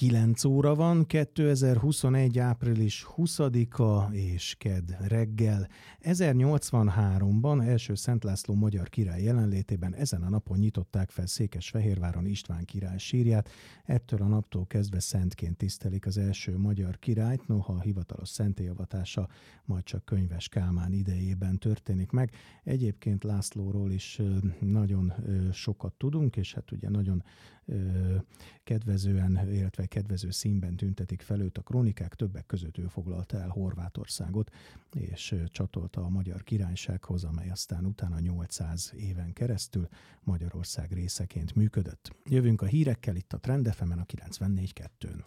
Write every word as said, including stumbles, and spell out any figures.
kilenc óra van, kétezer-huszonegy. április huszadika és kedd reggel. ezernyolcvanháromban első Szent László magyar király jelenlétében ezen a napon nyitották fel Székesfehérváron István király sírját. Ettől a naptól kezdve szentként tisztelik az első magyar királyt, noha a hivatalos szentélyavatása majd csak Könyves Kálmán idejében történik meg. Egyébként Lászlóról is nagyon sokat tudunk, és hát ugye nagyon kedvezően, illetve kedvező színben tüntetik fel őt a krónikák, többek között ő foglalta el Horvátországot, és csatolta a magyar királysághoz, amely aztán utána nyolcszáz éven keresztül Magyarország részeként működött. Jövünk a hírekkel itt a Trend ef emen a kilencvennégy kettőn.